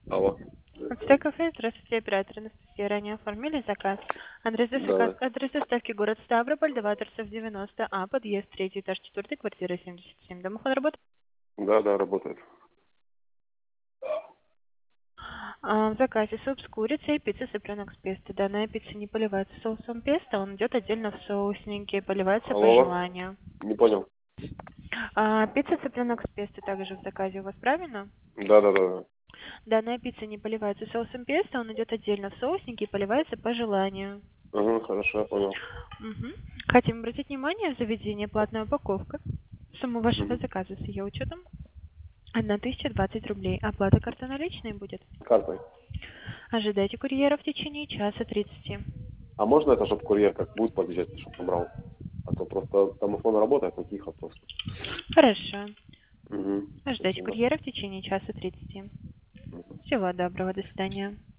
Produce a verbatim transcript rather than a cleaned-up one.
Алло. Отстой кафе, здравствуйте, оператор Анастасия. Ранее оформили заказ. Адрес, Да, доставки, адрес доставки город Ставрополь, Даваторцев, девяносто А, подъезд, третий этаж, четвертый, квартира семьдесят семь. Домофон работает? да, да, работает. А, в заказе суп с курицей и пицца цыпленок с песто. Данная пицца не поливается соусом песто, он идет отдельно в соусники, поливается по Алло, желанию. не понял. А, пицца цыпленок с песто также в заказе у вас, правильно? Да, да, да. Да. Данная пицца не поливается соусом песто, он идет отдельно в соусники и поливается по желанию. Угу, хорошо, я понял. Мгм. Хотим обратить внимание, в заведении платная упаковка. Сумма вашего Угу. заказа с ее учетом одна тысяча двадцать рублей. Оплата картой наличной будет. Картой. Ожидайте курьера в течение часа тридцати. А можно это, чтобы курьер как будет подъезжать, чтобы набрал? А то просто домофон работает, но тихо просто. Хорошо. Угу. Ожидайте Спасибо. курьера в течение часа тридцати. Мгм. Всего доброго. До свидания.